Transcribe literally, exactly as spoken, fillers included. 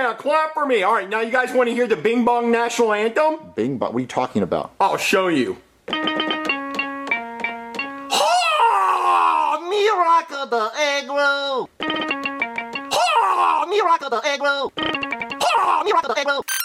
Yeah, clap for me. All right, now you guys want to hear the Bing Bong National Anthem? Bing Bong, what are you talking about? I'll show you. Oh, miracle the egg roll. Oh, miracle the egg roll. Oh, miracle the egg roll.